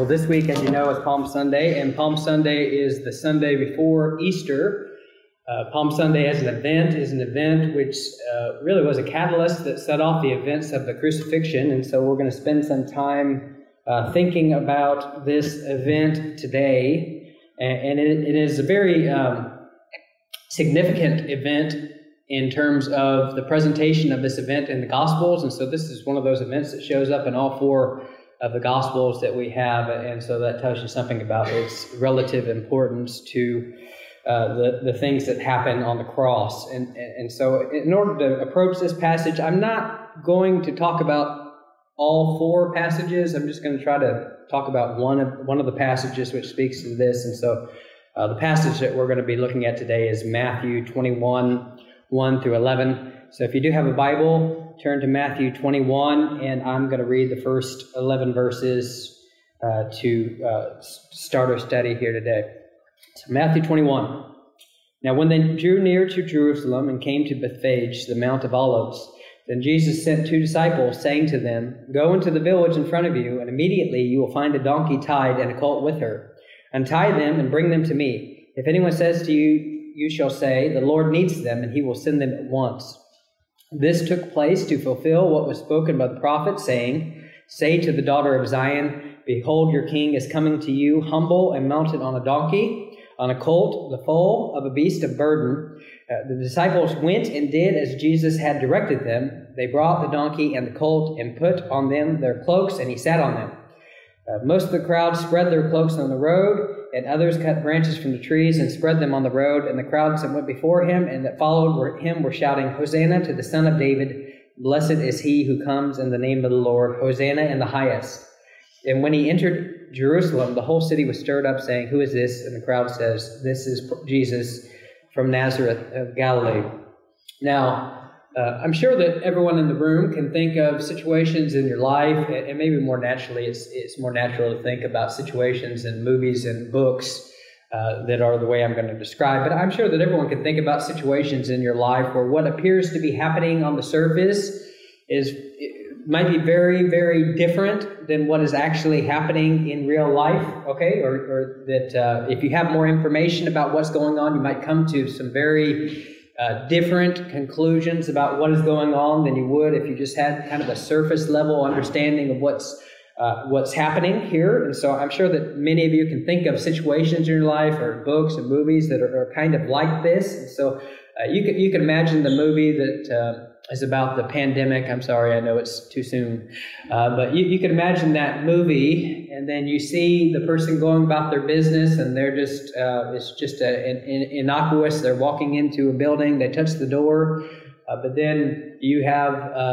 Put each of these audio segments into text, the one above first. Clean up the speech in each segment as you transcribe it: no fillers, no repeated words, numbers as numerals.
this week, as you know, is Palm Sunday, and Palm Sunday is the Sunday before Easter. Palm Sunday as an event is an event which really was a catalyst that set off the events of the crucifixion, and so we're going to spend some time thinking about this event today. And it is a very significant event in terms of the presentation of this event in the Gospels, and so this is one of those events that shows up in all four of the Gospels that we have, and so that tells you something about its relative importance to the things that happen on the cross. And so in order to approach this passage, I'm not going to talk about all four passages. I'm just going to try to talk about one of the passages which speaks to this. And so the passage that we're going to be looking at today is Matthew 21, 1 through 11. So if you do have a Bible, turn to Matthew 21, and I'm going to read the first 11 verses to start our study here today. So Matthew 21. Now when they drew near to Jerusalem and came to Bethphage, the Mount of Olives, then Jesus sent 2 disciples, saying to them, "Go into the village in front of you, and immediately you will find a donkey tied and a colt with her. Untie them and bring them to me. If anyone says to you, you shall say, 'The Lord needs them,' and he will send them at once." This took place to fulfill what was spoken by the prophet, saying, "Say to the daughter of Zion, Behold, your king is coming to you, humble and mounted on a donkey, on a colt, the foal of a beast of burden." The disciples went and did as Jesus had directed them. They brought the donkey and the colt and put on them their cloaks, and he sat on them. Most of the crowd spread their cloaks on the road, and others cut branches from the trees and spread them on the road. And the crowds that went before him and that followed him were shouting, "Hosanna to the Son of David! Blessed is he who comes in the name of the Lord! Hosanna in the highest!" And when he entered Jerusalem, the whole city was stirred up, saying, "Who is this?" And the crowd says, "This is Jesus from Nazareth of Galilee." Now, I'm sure that everyone in the room can think of situations in your life, and maybe more naturally, it's more natural to think about situations in movies and books that are the way I'm going to describe. But I'm sure that everyone can think about situations in your life where what appears to be happening on the surface might be very, very different than what is actually happening in real life, okay? Or that if you have more information about what's going on, you might come to some very different conclusions about what is going on than you would if you just had kind of a surface level understanding of what's happening here. And so I'm sure that many of you can think of situations in your life or books and movies that are kind of like this. And so you can imagine the movie that is about the pandemic. I'm sorry, I know it's too soon. But you can imagine that movie, and then you see the person going about their business, and they're just, it's just innocuous. They're walking into a building, they touch the door, but then you have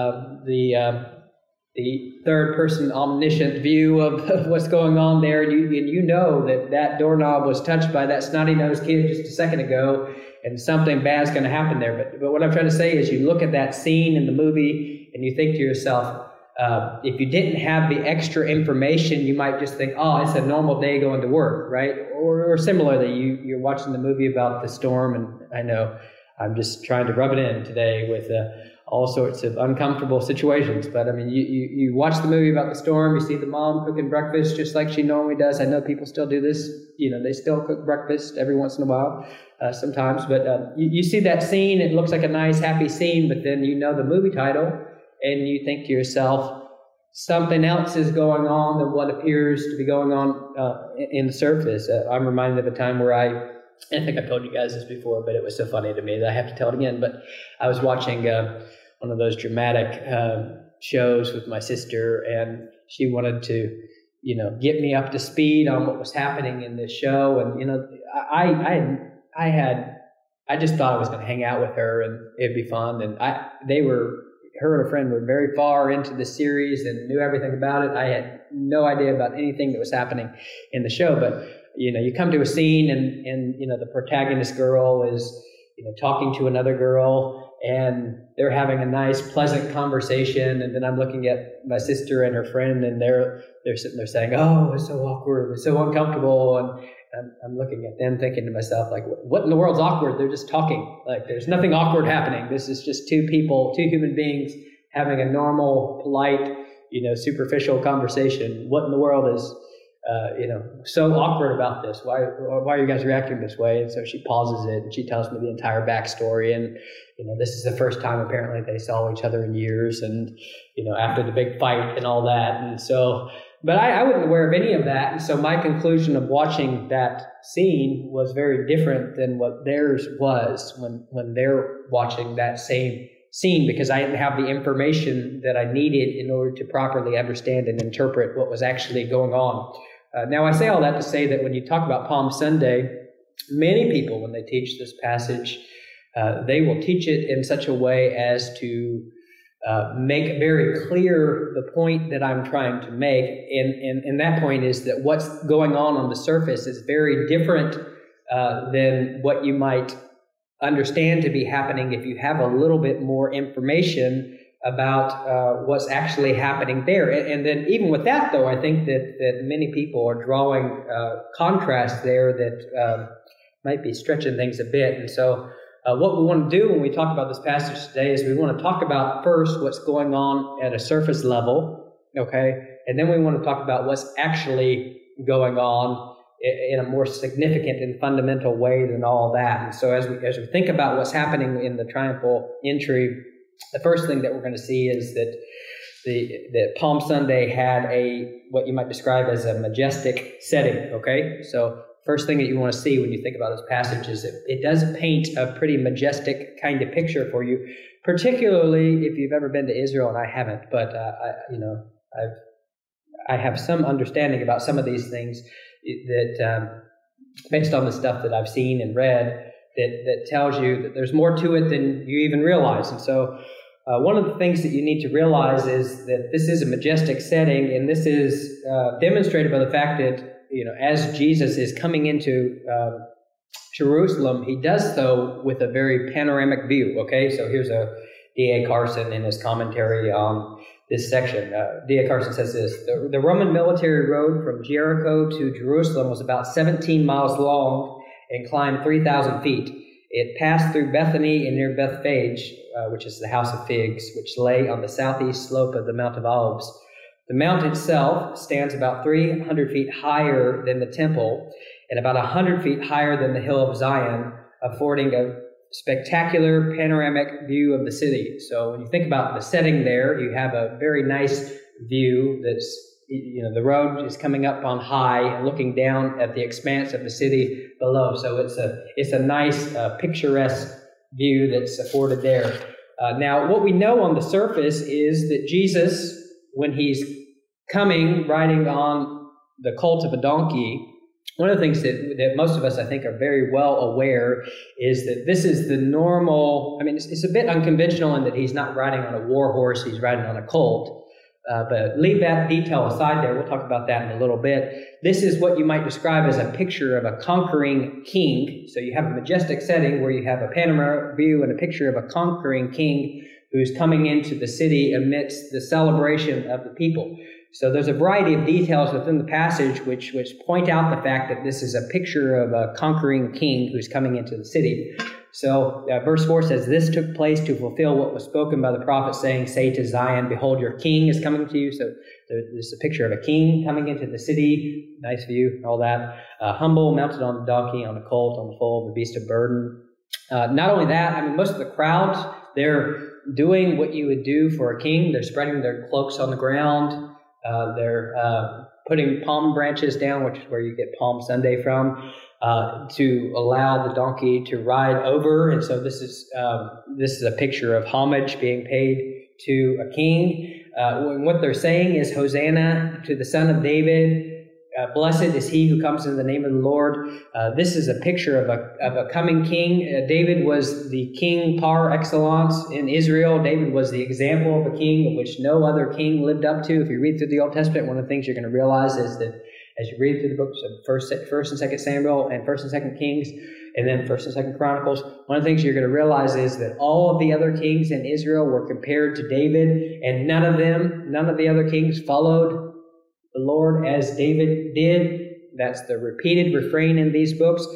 the third-person omniscient view of what's going on there, and you know that doorknob was touched by that snotty-nosed kid just a second ago, and something bad's going to happen there. But what I'm trying to say is you look at that scene in the movie, and you think to yourself, if you didn't have the extra information, you might just think, oh, it's a normal day going to work, right? Or similarly, you're watching the movie about the storm, and I know I'm just trying to rub it in today with all sorts of uncomfortable situations. But I mean, you watch the movie about the storm, you see the mom cooking breakfast just like she normally does. I know people still do this. You know, they still cook breakfast every once in a while, sometimes. But you see that scene, it looks like a nice, happy scene, but then you know the movie title, and you think to yourself, something else is going on than what appears to be going on in the surface. I'm reminded of a time where I think I told you guys this before, but it was so funny to me that I have to tell it again. But I was watching one of those dramatic shows with my sister, and she wanted to, get me up to speed on what was happening in this show. And I just thought I was going to hang out with her and it'd be fun. And her and a friend were very far into the series and knew everything about it. I had no idea about anything that was happening in the show, but you come to a scene and the protagonist girl is, talking to another girl, and they're having a nice, pleasant conversation. And then I'm looking at my sister and her friend, and they're sitting there saying, "Oh, it's so awkward, it's so uncomfortable." And I'm looking at them thinking to myself, like, what in the world's awkward? They're just talking. Like, there's nothing awkward happening. This is just two human beings having a normal, polite, superficial conversation. What in the world is so awkward about this. Why are you guys reacting this way? And so she pauses it and she tells me the entire backstory. And, this is the first time apparently they saw each other in years, and, after the big fight and all that. And so, but I wasn't aware of any of that. And so my conclusion of watching that scene was very different than what theirs was when they're watching that same scene, because I didn't have the information that I needed in order to properly understand and interpret what was actually going on. Now, I say all that to say that when you talk about Palm Sunday, many people, when they teach this passage, they will teach it in such a way as to make very clear the point that I'm trying to make. And that point is that what's going on the surface is very different than what you might understand to be happening if you have a little bit more information about what's actually happening there. And then even with that, though, I think that many people are drawing contrast there that might be stretching things a bit. And so what we want to do when we talk about this passage today is we want to talk about first what's going on at a surface level, okay? And then we want to talk about what's actually going on in a more significant and fundamental way than all that. And so as we think about what's happening in the triumphal entry, the first thing that we're going to see is that Palm Sunday had what you might describe as a majestic setting, okay? So first thing that you want to see when you think about this passage is that it does paint a pretty majestic kind of picture for you, particularly if you've ever been to Israel, and I haven't, but I have some understanding about some of these things that based on the stuff that I've seen and read that tells you that there's more to it than you even realize. And so one of the things that you need to realize is that this is a majestic setting, and this is demonstrated by the fact that, as Jesus is coming into Jerusalem, he does so with a very panoramic view, okay? So here's D.A. Carson in his commentary on this section. D.A. Carson says this: the Roman military road from Jericho to Jerusalem was about 17 miles long and climbed 3,000 feet. It passed through Bethany and near Bethphage, which is the House of Figs, which lay on the southeast slope of the Mount of Olives. The mount itself stands about 300 feet higher than the temple and about 100 feet higher than the hill of Zion, affording a spectacular panoramic view of the city. So when you think about the setting there, you have a very nice view that's, the road is coming up on high and looking down at the expanse of the city below. So it's a nice picturesque view that's afforded there. Now, what we know on the surface is that Jesus, when he's coming riding on the colt of a donkey, one of the things that most of us, I think, are very well aware is that this is the normal. It's a bit unconventional in that he's not riding on a war horse, he's riding on a colt. But leave that detail aside there. We'll talk about that in a little bit. This is what you might describe as a picture of a conquering king. So you have a majestic setting where you have a panoramic view and a picture of a conquering king who's coming into the city amidst the celebration of the people. So there's a variety of details within the passage which point out the fact that this is a picture of a conquering king who's coming into the city. So verse 4 says, "This took place to fulfill what was spoken by the prophet, saying, 'Say to Zion, behold, your king is coming to you.'" So there's a picture of a king coming into the city. Nice view, all that. Humble, mounted on a donkey, on a colt, on the foal of a beast of burden. Not only that, most of the crowds, they're doing what you would do for a king. They're spreading their cloaks on the ground. They're putting palm branches down, which is where you get Palm Sunday from, to allow the donkey to ride over. And so this is a picture of homage being paid to a king. What they're saying is, "Hosanna to the Son of David. Blessed is he who comes in the name of the Lord." This is a picture of a coming king. David was the king par excellence in Israel. David was the example of a king of which no other king lived up to. If you read through the Old Testament, one of the things you're going to realize is that as you read through the books of First and Second Samuel and First and Second Kings, and then First and Second Chronicles, one of the things you're going to realize is that all of the other kings in Israel were compared to David, and none of the other kings followed the Lord as David did. That's the repeated refrain in these books.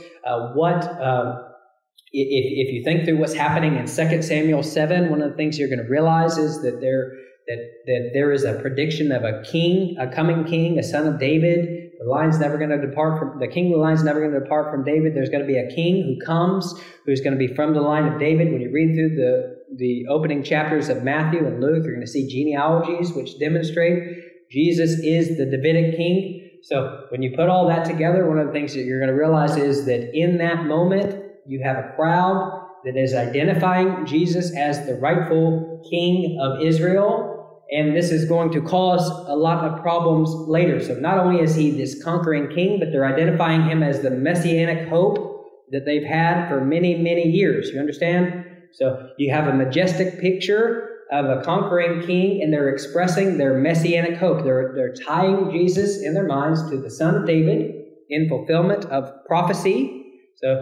If you think through what's happening in 2 Samuel 7, one of the things you're going to realize is that there is a prediction of a king, a coming king, a son of David, The line's never going to depart from the king of the line's never going to depart from David. There's going to be a king who comes, who's going to be from the line of David. When you read through the opening chapters of Matthew and Luke, you're going to see genealogies which demonstrate Jesus is the Davidic king. So when you put all that together, one of the things that you're going to realize is that in that moment, you have a crowd that is identifying Jesus as the rightful king of Israel. And this is going to cause a lot of problems later. So not only is he this conquering king, but they're identifying him as the messianic hope that they've had for many, many years. You understand? So you have a majestic picture of a conquering king, and they're expressing their messianic hope. They're tying Jesus in their minds to the son of David in fulfillment of prophecy. So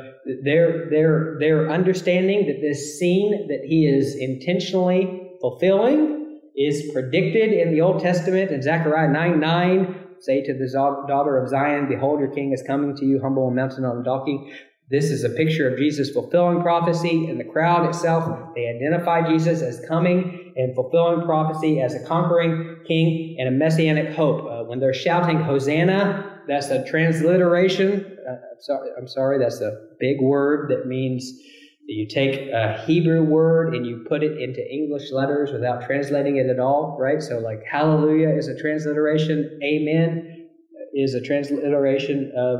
they're understanding that this scene that he is intentionally fulfilling is predicted in the Old Testament. In Zechariah 9:9, say to the daughter of Zion, behold, your king is coming to you, humble and mounted on a donkey. This is a picture of Jesus fulfilling prophecy. In the crowd itself, they identify Jesus as coming and fulfilling prophecy as a conquering king and a messianic hope. When they're shouting Hosanna, that's a transliteration. I'm sorry, that's a big word that means that you take a Hebrew word and you put it into English letters without translating it at all, right? So like hallelujah is a transliteration. Amen is a transliteration of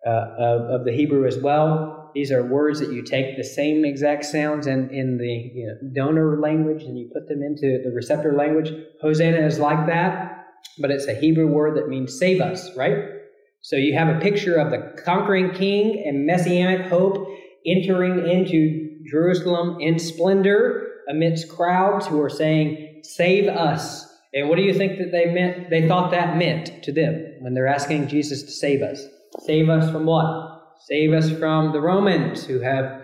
the Hebrew as well. These are words that you take the same exact sounds in the donor language and you put them into the receptor language. Hosanna is like that, but it's a Hebrew word that means save us, right? So you have a picture of the conquering king and messianic hope entering into Jerusalem in splendor amidst crowds who are saying, save us. And what do you think that they meant? They thought that meant to them when they're asking Jesus to save us. Save us from what? Save us from the Romans who have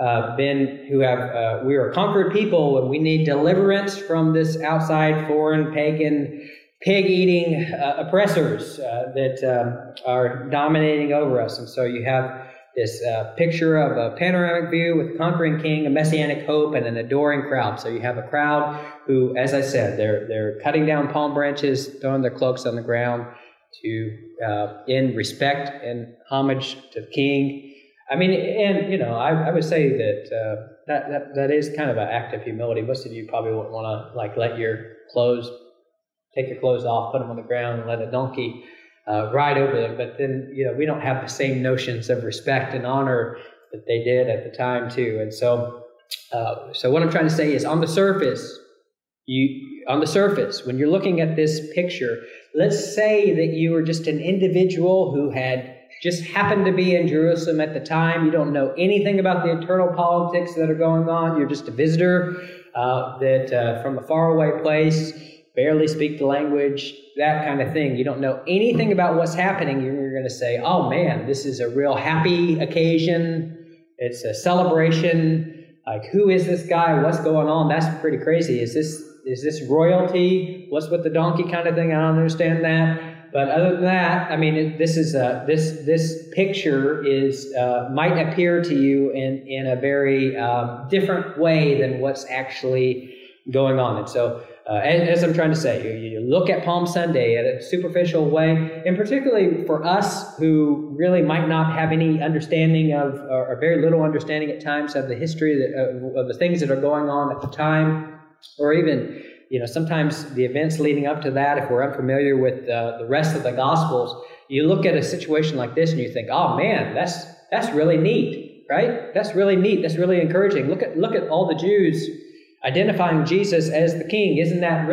we are a conquered people and we need deliverance from this outside foreign pagan pig-eating oppressors that are dominating over us. And so you have this picture of a panoramic view with a conquering king, a messianic hope, and an adoring crowd. So you have a crowd who, as I said, they're cutting down palm branches, throwing their cloaks on the ground to in respect and homage to the king. I mean, and I would say that that is kind of an act of humility. Most of you probably wouldn't want to take your clothes off, put them on the ground, and let a donkey ride over them. But then, we don't have the same notions of respect and honor that they did at the time too. And so what I'm trying to say is on the surface, when you're looking at this picture, let's say that you were just an individual who had just happened to be in Jerusalem at the time. You don't know anything about the internal politics that are going on. You're just a visitor from a faraway place, barely speak the language, that kind of thing. You don't know anything about what's happening. You're going to say, oh man, this is a real happy occasion. It's a celebration. Like, who is this guy? What's going on? That's pretty crazy. Is this royalty? What's with the donkey kind of thing? I don't understand that. But other than that, I mean, this picture might appear to you in a very different way than what's actually going on. And so, as I'm trying to say, you look at Palm Sunday in a superficial way, and particularly for us who really might not have any understanding of, or very little understanding at times of the history of the things that are going on at the time, or even sometimes the events leading up to that, if we're unfamiliar with the rest of the Gospels, you look at a situation like this and you think, oh man, that's really neat, right? That's really neat. That's really encouraging. Look at all the Jews identifying Jesus as the king. Isn't that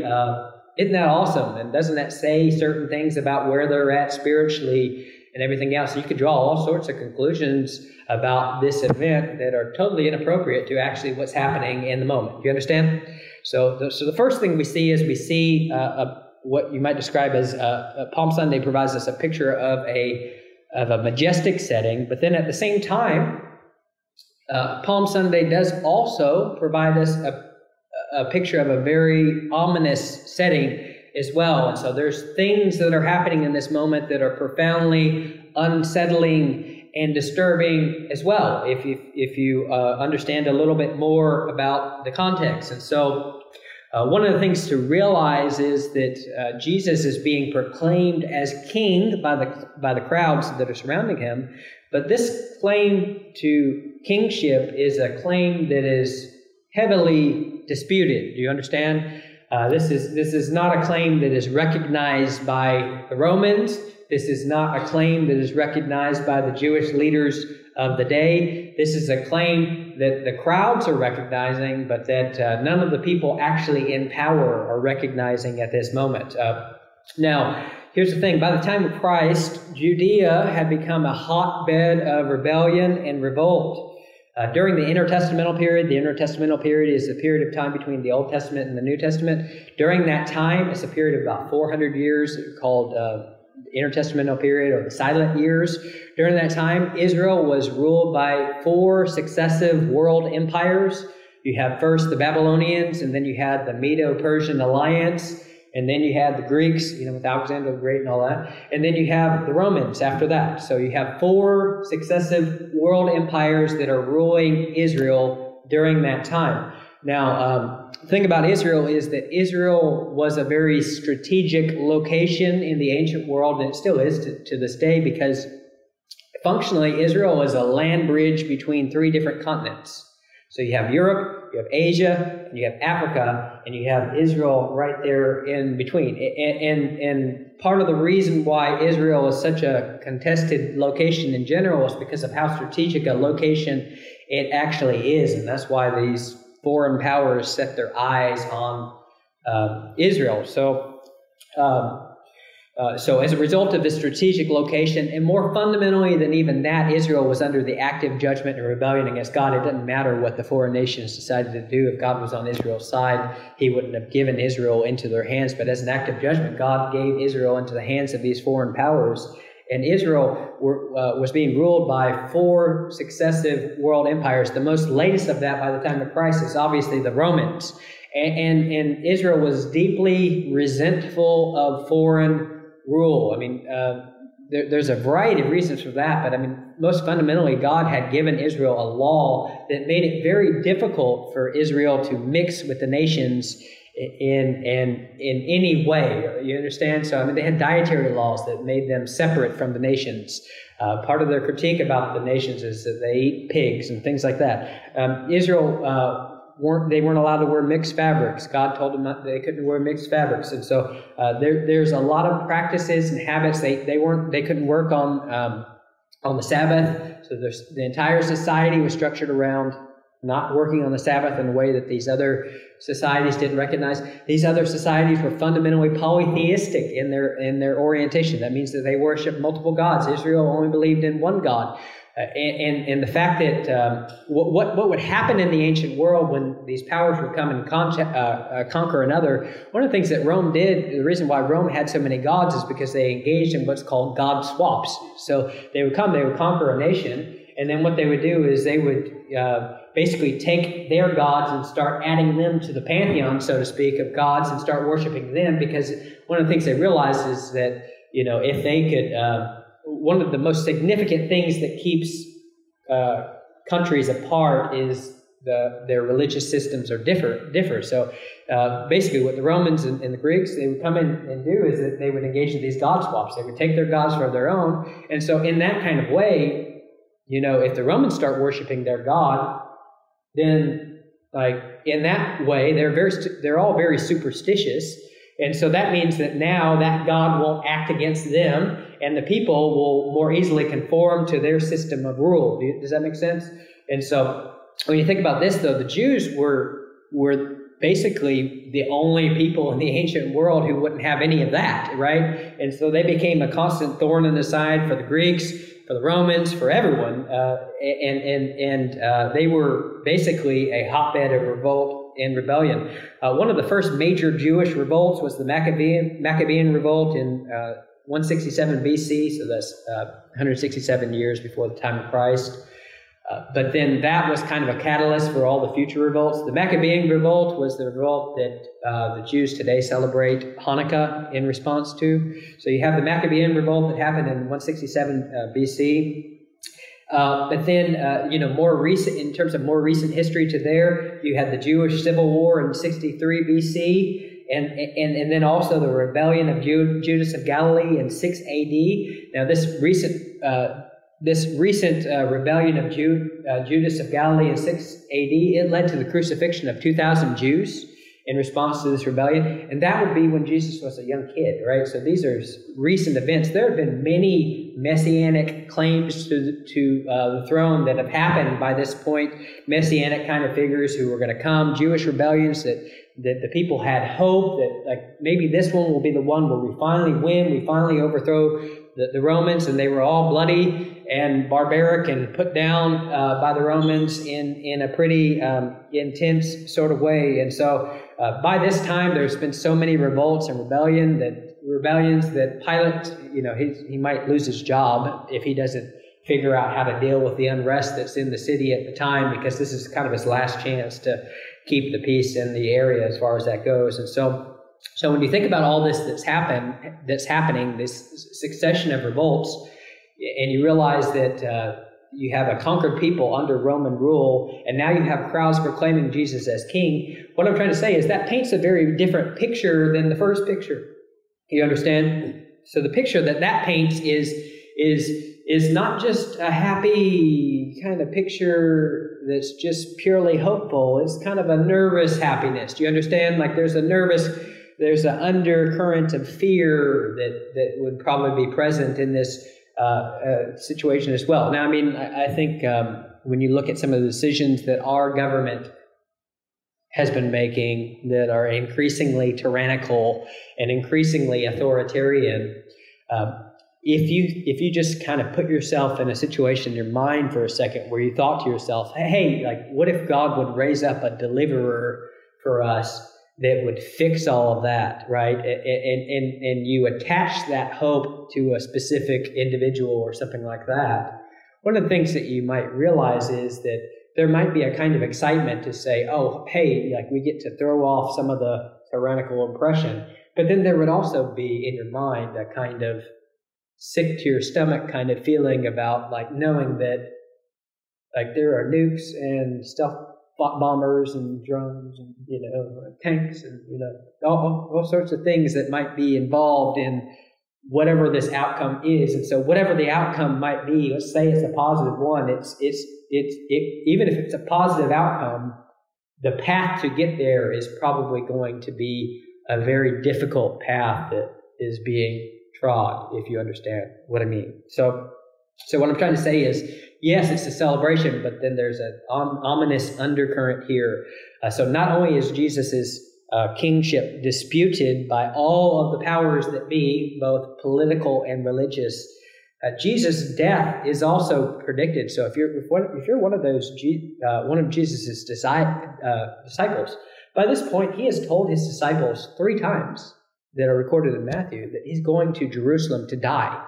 awesome? And doesn't that say certain things about where they're at spiritually and everything else? You could draw all sorts of conclusions about this event that are totally inappropriate to actually what's happening in the moment. Do you understand? So the first thing we see what you might describe as Palm Sunday provides us a picture of a majestic setting, but then at the same time, Palm Sunday does also provide us a picture of a very ominous setting as well. And so there's things that are happening in this moment that are profoundly unsettling and disturbing as well, if you understand a little bit more about the context. And so One of the things to realize is that Jesus is being proclaimed as king by the crowds that are surrounding him, but this claim to kingship is a claim that is heavily disputed. Do you understand? This is not a claim that is recognized by the Romans. This is not a claim that is recognized by the Jewish leaders of the day. This is a claim that the crowds are recognizing, but that none of the people actually in power are recognizing at this moment. Now, here's the thing. By the time of Christ, Judea had become a hotbed of rebellion and revolt. During the intertestamental period is the period of time between the Old Testament and the New Testament. During that time, it's a period of about 400 years called intertestamental period, or the silent years. During that time, Israel was ruled by 4 successive world empires. You have first the Babylonians, and then you had the Medo-Persian alliance, and then you had the Greeks, with Alexander the Great and all that, and then you have the Romans after that. So you have 4 successive world empires that are ruling Israel during that time. Now, the thing about Israel is that Israel was a very strategic location in the ancient world, and it still is to this day, because functionally Israel is a land bridge between 3 different continents. So you have Europe, you have Asia, and you have Africa, and you have Israel right there in between. And part of the reason why Israel is such a contested location in general is because of how strategic a location it actually is, and that's why these foreign powers set their eyes on Israel. So as a result of this strategic location, and more fundamentally than even that, Israel was under the active judgment and rebellion against God. It doesn't matter what the foreign nations decided to do. If God was on Israel's side, he wouldn't have given Israel into their hands. But as an act of judgment, God gave Israel into the hands of these foreign powers. And Israel was being ruled by 4 successive world empires. The most latest of that by the time of Christ is obviously the Romans. And Israel was deeply resentful of foreign rule. There's a variety of reasons for that, but most fundamentally, God had given Israel a law that made it very difficult for Israel to mix with the nations in any way. You understand? So they had dietary laws that made them separate from the nations. Part of their critique about the nations is that they eat pigs and things like that. Israel weren't allowed to wear mixed fabrics. God told them that they couldn't wear mixed fabrics, and so there's a lot of practices and habits they couldn't work on the Sabbath. So the entire society was structured around not working on the Sabbath in a way that these other societies didn't recognize. These other societies were fundamentally polytheistic in their orientation. That means that they worshiped multiple gods. Israel only believed in one God. And the fact that what would happen in the ancient world when these powers would come and conquer another, one of the things that Rome did, the reason why Rome had so many gods is because they engaged in what's called god swaps. So they would conquer a nation, and then what they would do is they would basically take their gods and start adding them to the pantheon, so to speak, of gods, and start worshiping them, because one of the things they realized is that, if they could... one of the most significant things that keeps countries apart is their religious systems are differ. So basically what the Romans and the Greeks, they would come in and do is that they would engage in these god swaps. They would take their gods for their own. And so in that kind of way, if the Romans start worshiping their god, then in that way, they're all very superstitious. And so that means that now that God won't act against them, and the people will more easily conform to their system of rule. Does that make sense? And so when you think about this, though, the Jews were basically the only people in the ancient world who wouldn't have any of that, right? And so they became a constant thorn in the side for the Greeks, for the Romans, for everyone. And they were basically a hotbed of revolt and rebellion. One of the first major Jewish revolts was the Maccabean revolt in 167 BC, so that's 167 years before the time of Christ. But then that was kind of a catalyst for all the future revolts. The Maccabean revolt was the revolt that the Jews today celebrate Hanukkah in response to. So you have the Maccabean revolt that happened in 167 BC. But then, more recent, in terms of more recent history to there, you had the Jewish Civil War in 63 BC, and then also the rebellion of Judas of Galilee in 6 AD. Now, this recent rebellion of Judas of Galilee in 6 AD, it led to the crucifixion of 2,000 Jews in response to this rebellion. And that would be when Jesus was a young kid, right? So these are recent events. There have been many messianic claims to the throne that have happened by this point. Messianic kind of figures who were going to come. Jewish rebellions that the people had hope that like maybe this one will be the one where we finally win. We finally overthrow the Romans, and they were all bloody and barbaric and put down by the Romans in a pretty intense sort of way. And so by this time, there's been so many revolts and rebellions that Pilate, he might lose his job if he doesn't figure out how to deal with the unrest that's in the city at the time, because this is kind of his last chance to keep the peace in the area as far as that goes. And so when you think about all this that's happening, this succession of revolts, and you realize that you have a conquered people under Roman rule, and now you have crowds proclaiming Jesus as king, what I'm trying to say is that paints a very different picture than the first picture. You understand? So the picture that paints is not just a happy kind of picture that's just purely hopeful. It's kind of a nervous happiness. Do you understand? Like there's an undercurrent of fear that would probably be present in this situation as well. Now, I think when you look at some of the decisions that our government has been making that are increasingly tyrannical and increasingly authoritarian, if you just kind of put yourself in a situation in your mind for a second where you thought to yourself, hey, like what if God would raise up a deliverer for us that would fix all of that, right? And you attach that hope to a specific individual or something like that. One of the things that you might realize is that there might be a kind of excitement to say, oh, hey, like we get to throw off some of the tyrannical oppression. But then there would also be in your mind a kind of sick to your stomach kind of feeling about like knowing that like there are nukes and stealth bombers and drones and tanks and all sorts of things that might be involved in whatever this outcome is. And so whatever the outcome might be, let's say it's a positive one, even if it's a positive outcome, the path to get there is probably going to be a very difficult path that is being trod, if you understand what I mean. So what I'm trying to say is, yes, it's a celebration, but then there's an ominous undercurrent here. So not only is Jesus' kingship disputed by all of the powers that be, both political and religious, Jesus' death is also predicted. So if you're one of Jesus' disciples, by this point he has told his disciples 3 times that are recorded in Matthew that he's going to Jerusalem to die.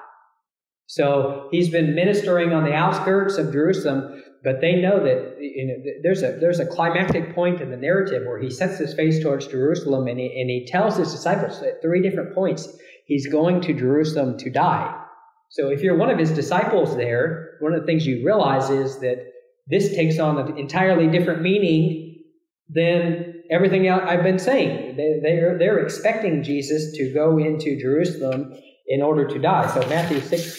So he's been ministering on the outskirts of Jerusalem, but they know that there's a climactic point in the narrative where he sets his face towards Jerusalem, and he tells his disciples at 3 different points he's going to Jerusalem to die. So if you're one of his disciples there, one of the things you realize is that this takes on an entirely different meaning than everything else I've been saying. They're expecting Jesus to go into Jerusalem in order to die. So Matthew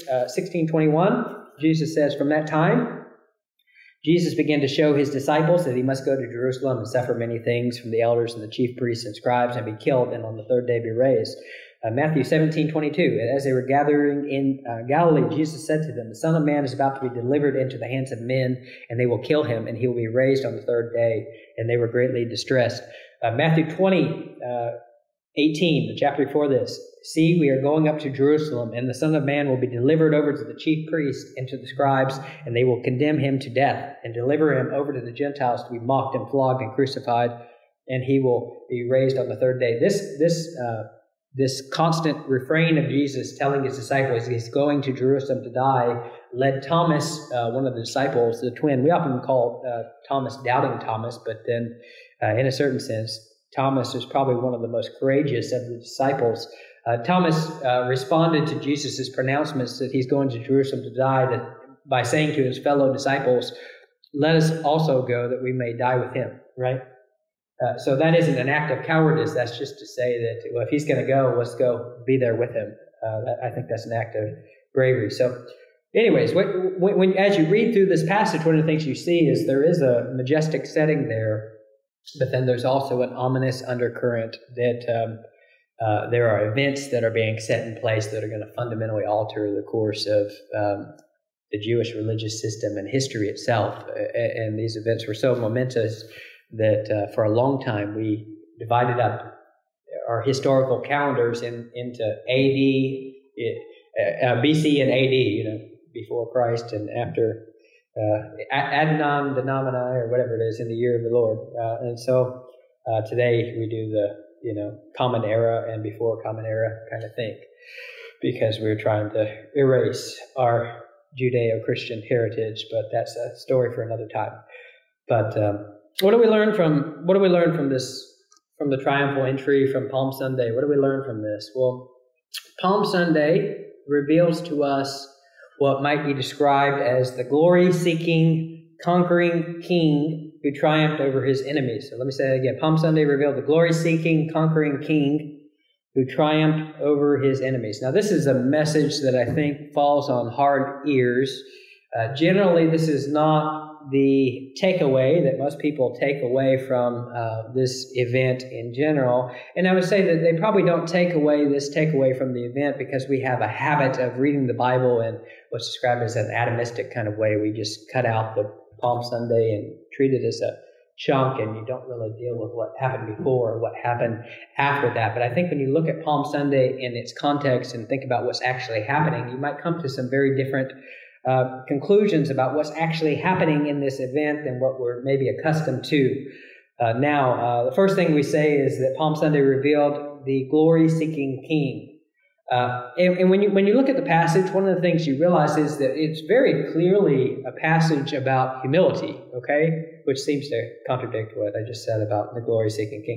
16:21, Jesus says, from that time, Jesus began to show his disciples that he must go to Jerusalem and suffer many things from the elders and the chief priests and scribes and be killed and on the 3rd day be raised. Matthew 17:22, as they were gathering in Galilee, Jesus said to them, the Son of Man is about to be delivered into the hands of men, and they will kill him, and he will be raised on the 3rd day. And they were greatly distressed. Matthew 20:18, the chapter before this, see, we are going up to Jerusalem, and the Son of Man will be delivered over to the chief priests and to the scribes, and they will condemn him to death and deliver him over to the Gentiles to be mocked and flogged and crucified, and he will be raised on the 3rd day. This constant refrain of Jesus telling his disciples he's going to Jerusalem to die led Thomas, one of the disciples, the twin. We often call Thomas Doubting Thomas, but then in a certain sense, Thomas is probably one of the most courageous of the disciples. Thomas responded to Jesus' pronouncements that he's going to Jerusalem to die by saying to his fellow disciples, let us also go that we may die with him, right? So that isn't an act of cowardice. That's just to say that, well, if he's going to go, let's go be there with him. I think that's an act of bravery. So anyways, as you read through this passage, one of the things you see is there is a majestic setting there, but then there's also an ominous undercurrent that there are events that are being set in place that are going to fundamentally alter the course of the Jewish religious system and history itself. And these events were so momentous that for a long time we divided up our historical calendars into BC and AD, before Christ and after Adnan Domini, or whatever it is, in the year of the Lord. And so today we do the Common Era and before Common Era kind of thing, because we're trying to erase our Judeo-Christian heritage. But that's a story for another time. But what do we learn from this? From the triumphal entry from Palm Sunday, what do we learn from this? Well, Palm Sunday reveals to us what might be described as the glory-seeking, conquering king who triumphed over his enemies. So let me say that again. Palm Sunday revealed the glory-seeking, conquering king who triumphed over his enemies. Now, this is a message that I think falls on hard ears. Generally, this is not the takeaway that most people take away from this event in general. And I would say that they probably don't take away from the event because we have a habit of reading the Bible in what's described as an atomistic kind of way. We just cut out the Palm Sunday and treat it as a chunk, and you don't really deal with what happened before or what happened after that. But I think when you look at Palm Sunday in its context and think about what's actually happening, you might come to some very different conclusions about what's actually happening in this event than what we're maybe accustomed to now. The first thing we say is that Palm Sunday revealed the glory-seeking king. And when you look at the passage, one of the things you realize is that it's very clearly a passage about humility, okay? Which seems to contradict what I just said about the glory-seeking king.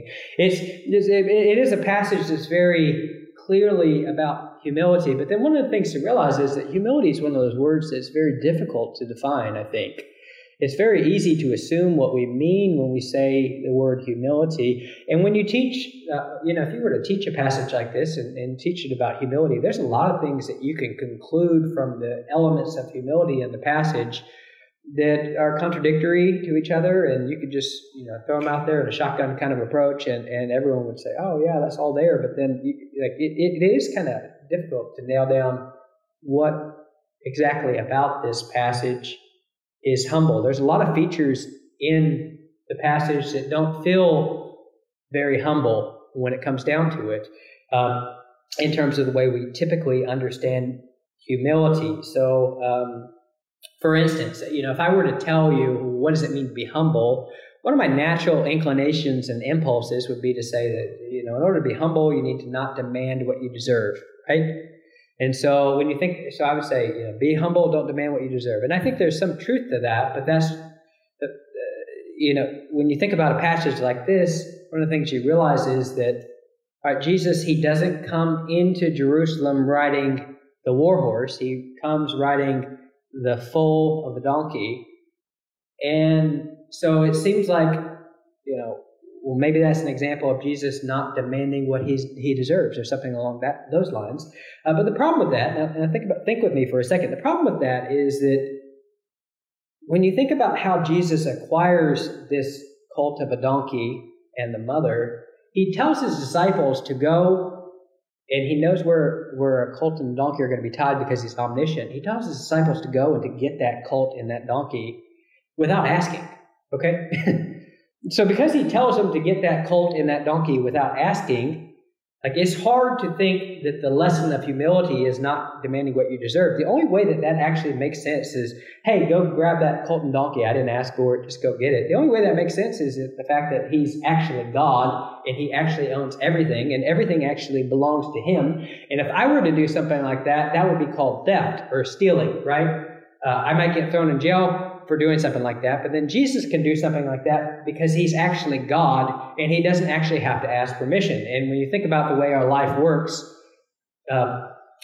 It is a passage that's very clearly about humility, but then one of the things to realize is that humility is one of those words that's very difficult to define, I think. It's very easy to assume what we mean when we say the word humility. And when you teach, if you were to teach a passage like this and teach it about humility, there's a lot of things that you can conclude from the elements of humility in the passage that are contradictory to each other, and you could just throw them out there in a shotgun kind of approach, and everyone would say, oh yeah, that's all there. But then it is kind of difficult to nail down what exactly about this passage is humble. There's a lot of features in the passage that don't feel very humble when it comes down to it, in terms of the way we typically understand humility. So, for instance, if I were to tell you what does it mean to be humble, one of my natural inclinations and impulses would be to say that, in order to be humble, you need to not demand what you deserve, right? And so when you think, so I would say, be humble, don't demand what you deserve. And I think there's some truth to that, but that's, when you think about a passage like this, one of the things you realize is that, all right, Jesus, he doesn't come into Jerusalem riding the war horse. He comes riding the foal of a donkey. And so it seems like, well, maybe that's an example of Jesus not demanding what he deserves or something along those lines. But the problem with that, and think with me for a second, the problem with that is that when you think about how Jesus acquires this colt of a donkey and the mother, he tells his disciples to go, and he knows where a colt and a donkey are going to be tied because he's omniscient. He tells his disciples to go and to get that colt and that donkey without asking, okay? So because he tells them to get that colt and that donkey without asking, it's hard to think that the lesson of humility is not demanding what you deserve. The only way that actually makes sense is, hey, go grab that colt and donkey. I didn't ask for it, just go get it. The only way that makes sense is the fact that he's actually God and he actually owns everything and everything actually belongs to him. And if I were to do something like that, that would be called theft or stealing, right? I might get thrown in jail for doing something like that, but then Jesus can do something like that because he's actually God and he doesn't actually have to ask permission. And when you think about the way our life works,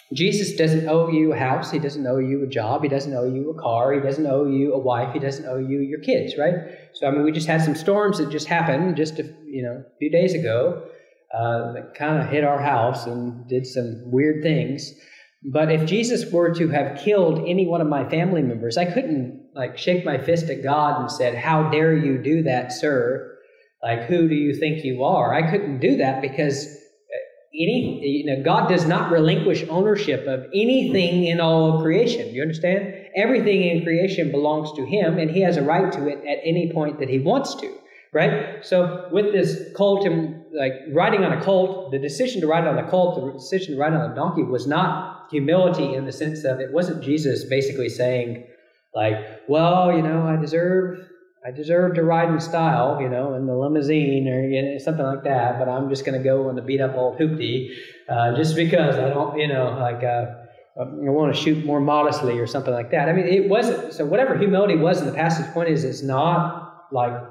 Jesus doesn't owe you a house. He doesn't owe you a job. He doesn't owe you a car. He doesn't owe you a wife. He doesn't owe you your kids, right? So, I mean, we just had some storms that just happened just a few days ago that kind of hit our house and did some weird things. But if Jesus were to have killed any one of my family members, I couldn't shake my fist at God and said, "How dare you do that, sir? Who do you think you are?" I couldn't do that because God does not relinquish ownership of anything in all of creation. You understand? Everything in creation belongs to Him, and He has a right to it at any point that He wants to, right? So with this colt and riding on a colt, the decision to ride on the colt, the decision to ride on a donkey was not humility in the sense of it wasn't Jesus basically saying well, I deserve to ride in style, in the limousine or something like that, but I'm just going to go on the beat up old hoopty just because I don't, I want to shoot more modestly or something like that. I mean, it wasn't, so whatever humility was in the passage point is it's not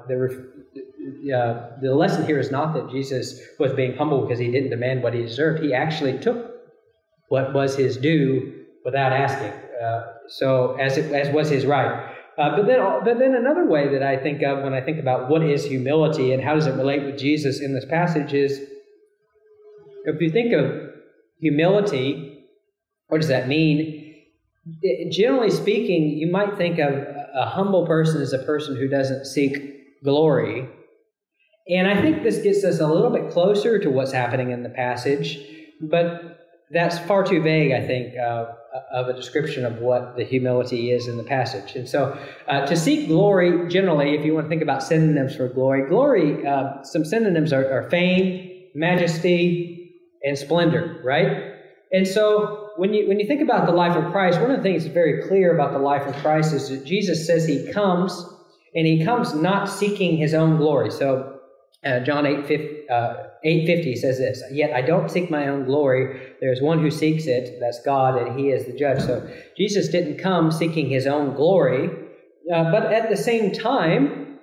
the lesson here is not that Jesus was being humble because He didn't demand what He deserved. He actually took what was His due without asking, so as was His right. But then another way that I think of when I think about what is humility and how does it relate with Jesus in this passage is, if you think of humility, what does that mean? Generally speaking, you might think of a humble person as a person who doesn't seek glory. And I think this gets us a little bit closer to what's happening in the passage, but that's far too vague, I think, of a description of what the humility is in the passage. And so to seek glory, generally, if you want to think about synonyms for glory, some synonyms are fame, majesty, and splendor, right? And so when you think about the life of Christ, one of the things that's very clear about the life of Christ is that Jesus says He comes, and He comes not seeking His own glory. So John 8:50 says this, "Yet I don't seek my own glory. There is one who seeks it, that's God, and He is the judge." So Jesus didn't come seeking His own glory, but at the same time,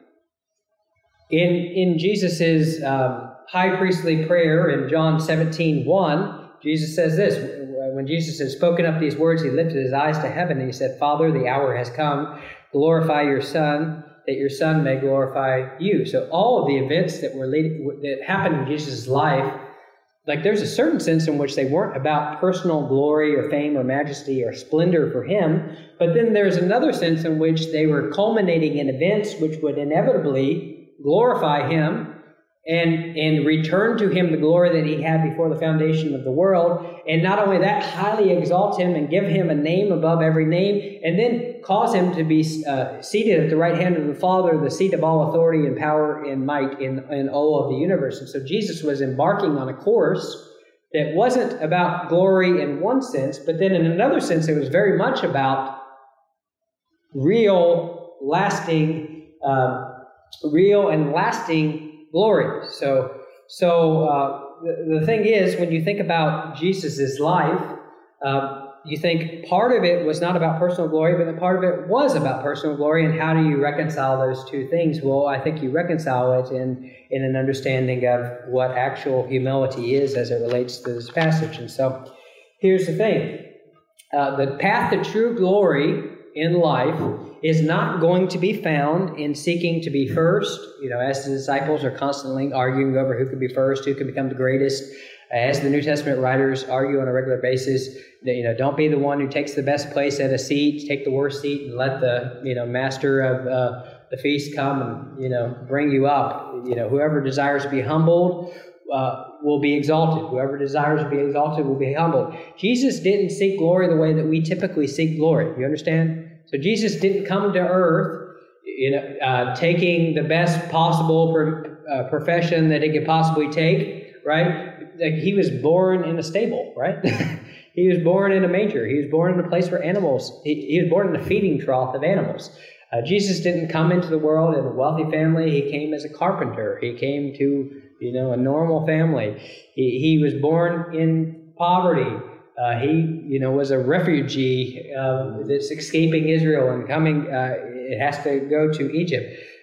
in Jesus's high priestly prayer in John 17:1, Jesus says this. When Jesus had spoken up these words, He lifted His eyes to heaven and He said, "Father, the hour has come. Glorify your Son, that your Son may glorify you." So all of the events that happened in Jesus' life, there's a certain sense in which they weren't about personal glory or fame or majesty or splendor for Him, but then there's another sense in which they were culminating in events which would inevitably glorify Him and return to Him the glory that He had before the foundation of the world. And not only that, highly exalt Him and give Him a name above every name, and then cause Him to be seated at the right hand of the Father, the seat of all authority and power and might in all of the universe. And so Jesus was embarking on a course that wasn't about glory in one sense, but then in another sense it was very much about real and lasting glory. So the thing is, when you think about Jesus' life, you think part of it was not about personal glory, but part of it was about personal glory. And how do you reconcile those two things? Well, I think you reconcile it in an understanding of what actual humility is as it relates to this passage. And so here's the thing. The path to true glory in life is not going to be found in seeking to be first, as the disciples are constantly arguing over who could be first, who could become the greatest. As the New Testament writers argue on a regular basis, that, don't be the one who takes the best place at a seat, take the worst seat, and let the, master of the feast come and, bring you up. Whoever desires to be humbled will be exalted. Whoever desires to be exalted will be humbled. Jesus didn't seek glory the way that we typically seek glory. You understand? So Jesus didn't come to earth, taking the best possible profession that He could possibly take, right? He was born in a stable, right? He was born in a manger. He was born in a place where animals, he was born in a feeding trough of animals. Jesus didn't come into the world in a wealthy family. He came as a carpenter. He came to, a normal family. He was born in poverty. He, was a refugee that's escaping Israel and coming. It has to go to Egypt.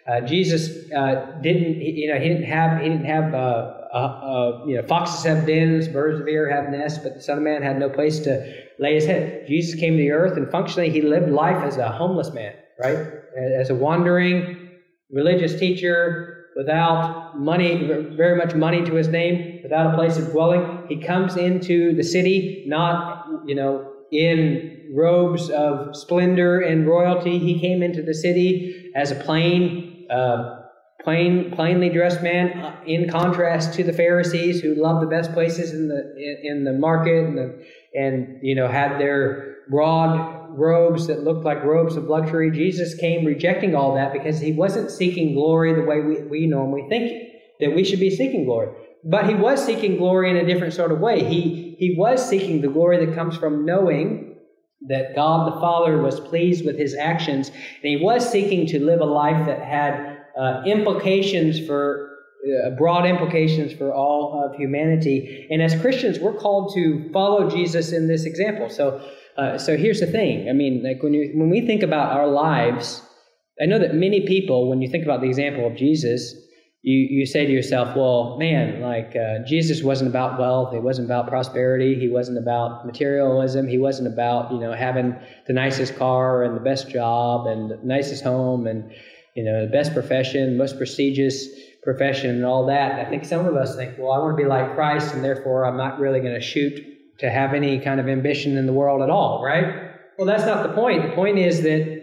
Jesus didn't have foxes have dens, birds of air have nests, but the Son of Man had no place to lay his head. Jesus came to the earth, and functionally he lived life as a homeless man, right? As a wandering religious teacher without money, very much money to his name, without a place of dwelling. He comes into the city not, in robes of splendor and royalty. He came into the city as a plainly dressed man, in contrast to the Pharisees, who loved the best places in the market and had their broad robes that looked like robes of luxury. Jesus came rejecting all that because he wasn't seeking glory the way we normally think that we should be seeking glory. But he was seeking glory in a different sort of way. He was seeking the glory that comes from knowing that God the Father was pleased with his actions, and he was seeking to live a life that had broad implications for all of humanity. And as Christians, we're called to follow Jesus in this example. So here's the thing. I mean, like when we think about our lives, I know that many people, when you think about the example of Jesus, you say to yourself, well, man, Jesus wasn't about wealth. He wasn't about prosperity. He wasn't about materialism. He wasn't about, having the nicest car and the best job and the nicest home and, the best profession, most prestigious profession and all that. I think some of us think, well, I want to be like Christ, and therefore I'm not really going to shoot to have any kind of ambition in the world at all, right? Well, that's not the point. The point is that,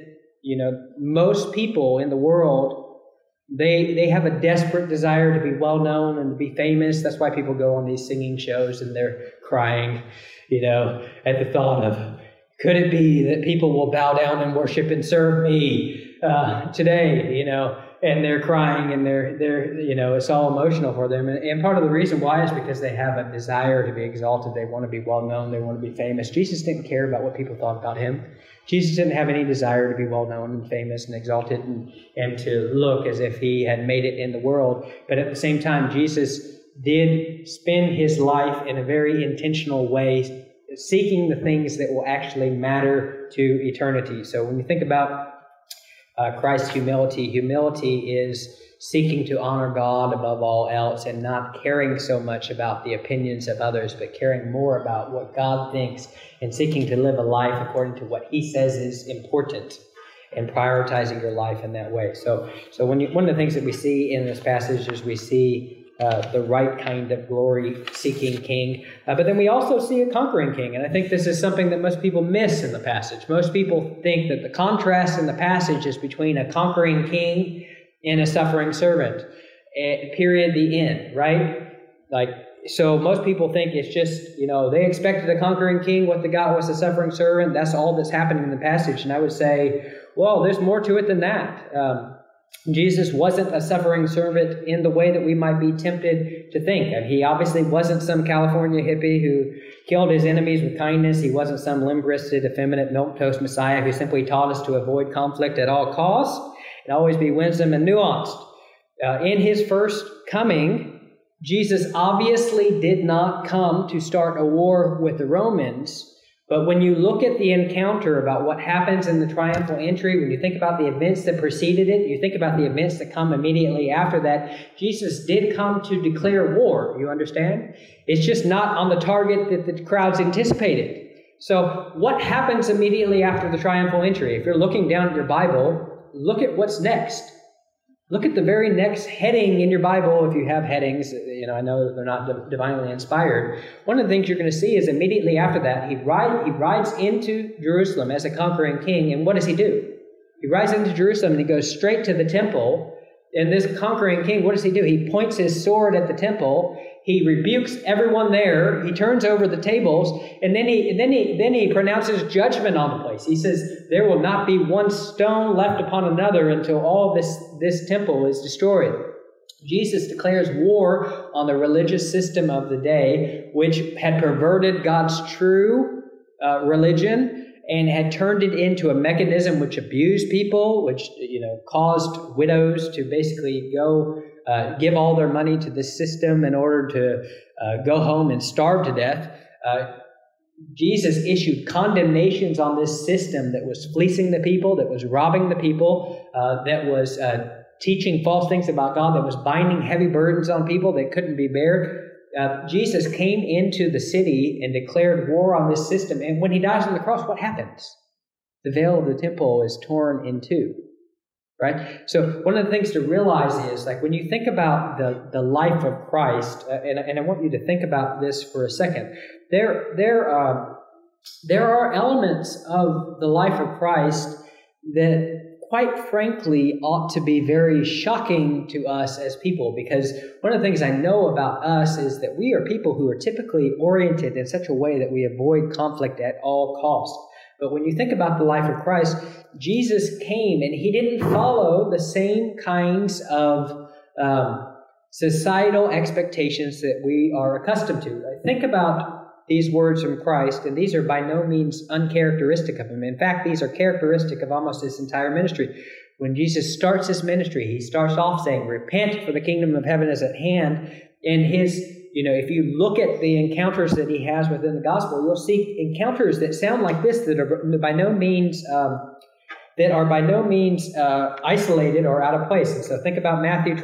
most people in the world, they have a desperate desire to be well-known and to be famous. That's why people go on these singing shows and they're crying, at the thought of, could it be that people will bow down and worship and serve me today, and they're crying and they're it's all emotional for them. And part of the reason why is because they have a desire to be exalted. They want to be well-known. They want to be famous. Jesus didn't care about what people thought about him. Jesus didn't have any desire to be well-known and famous and exalted and to look as if he had made it in the world. But at the same time, Jesus did spend his life in a very intentional way, seeking the things that will actually matter to eternity. So when you think about Christ's humility is seeking to honor God above all else and not caring so much about the opinions of others, but caring more about what God thinks and seeking to live a life according to what he says is important and prioritizing your life in that way. So one of the things that we see in this passage is we see the right kind of glory-seeking king. But then we also see a conquering king. And I think this is something that most people miss in the passage. Most people think that the contrast in the passage is between a conquering king and a suffering servant. Period, the end, right? So most people think it's just, they expected a conquering king. What they got was a suffering servant. That's all that's happening in the passage. And I would say, well, there's more to it than that. Jesus wasn't a suffering servant in the way that we might be tempted to think. And he obviously wasn't some California hippie who killed his enemies with kindness. He wasn't some limp-wristed, effeminate, milquetoast Messiah who simply taught us to avoid conflict at all costs and always be winsome and nuanced. In his first coming, Jesus obviously did not come to start a war with the Romans. But when you look at the encounter about what happens in the triumphal entry, when you think about the events that preceded it, you think about the events that come immediately after that, Jesus did come to declare war, you understand? It's just not on the target that the crowds anticipated. So what happens immediately after the triumphal entry? If you're looking down at your Bible, look at what's next. Look at the very next heading in your Bible, if you have headings. I know that they're not divinely inspired. One of the things you're going to see is immediately after that, he rides into Jerusalem as a conquering king. And what does he do? He rides into Jerusalem and he goes straight to the temple. And this conquering king, what does he do? He points his sword at the temple. He rebukes everyone there. He turns over the tables, and then he pronounces judgment on the place. He says, "There will not be one stone left upon another until all this temple is destroyed." Jesus declares war on the religious system of the day, which had perverted God's true religion and had turned it into a mechanism which abused people, which caused widows to basically go give all their money to this system in order to go home and starve to death. Jesus issued condemnations on this system that was fleecing the people, that was robbing the people, that was teaching false things about God, that was binding heavy burdens on people that couldn't be bared. Jesus came into the city and declared war on this system. And when he dies on the cross, what happens? The veil of the temple is torn in two. Right? So one of the things to realize is, like, when you think about the life of Christ, and I want you to think about this for a second, there are elements of the life of Christ that, quite frankly, ought to be very shocking to us as people, because one of the things I know about us is that we are people who are typically oriented in such a way that we avoid conflict at all costs. But when you think about the life of Christ, Jesus came and he didn't follow the same kinds of societal expectations that we are accustomed to. Think about these words from Christ, and these are by no means uncharacteristic of him. In fact, these are characteristic of almost his entire ministry. When Jesus starts his ministry, he starts off saying, "Repent, for the kingdom of heaven is at hand." And if you look at the encounters that he has within the gospel, you'll see encounters that sound like this, that are by no means isolated or out of place. And so think about Matthew